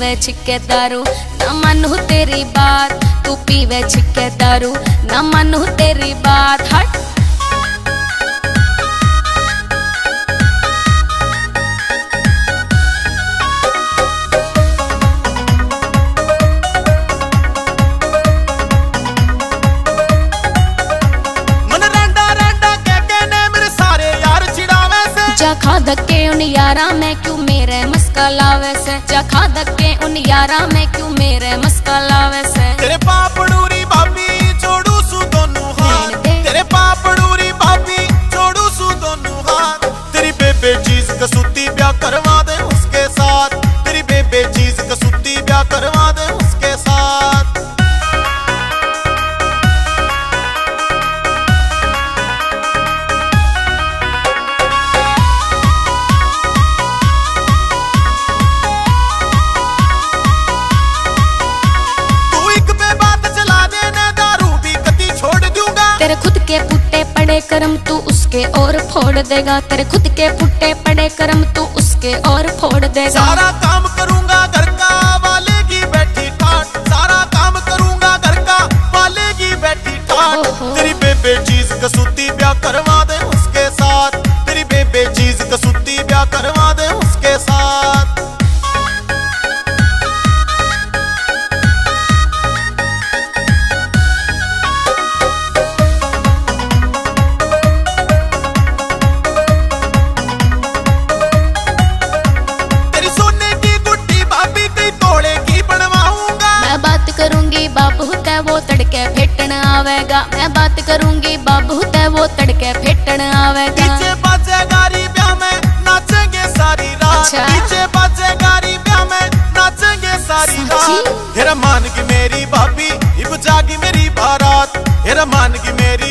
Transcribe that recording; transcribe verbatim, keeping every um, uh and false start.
पीवे छिके दारू न मानू तेरी बात, तू पीवे छिके दारू न मानू तेरी बात। हट जा खा धक्के उन यारा में क्यों मेरे मस्का लावे से, जा खा धक्के उन यारा में क्यों मेरे मस्का लावे से। तेरे पापड़ूरी भाभी छोड़ू सू दोनों हाथ, तेरे पापड़ूरी भाभी छोड़ू सू दोनों हाथ। तेरी बेबे चीज कसूती ब्याह करवा दे उसके साथ, तेरी बेबे चीज कसूती ब्याह करवा दे उसके साथ। तेरे खुद के पुट्टे पड़े करम तू उसके और फोड़ देगा, तेरे खुद के पुट्टे पड़े करम तू उसके और फोड़ देगा। सारा काम करूंगा घर का वालेगी बैठी ठाट, सारा काम करूंगा घर का वालेगी बैठी ठाट। तेरी बेबे चीज कसूती ब्याह करवा दे उसके साथ, तेरी बेबे चीज कसूती ब्याह करवा दे उसके साथ। करूंगी बाबू ते वो तड़के फेटन आवेगा, मैं बात करूंगी बाबू ते वो तड़के फेटन आवेगा। डीजे बाजेगा री ब्याह में नाचेंगे सारी रात, अच्छा? डीजे बाजेगा री ब्याह में नाचेंगे सारी रात। हेरा मान की मेरी भाभी इब जागी मेरी बारात, हेरा मान की मेरी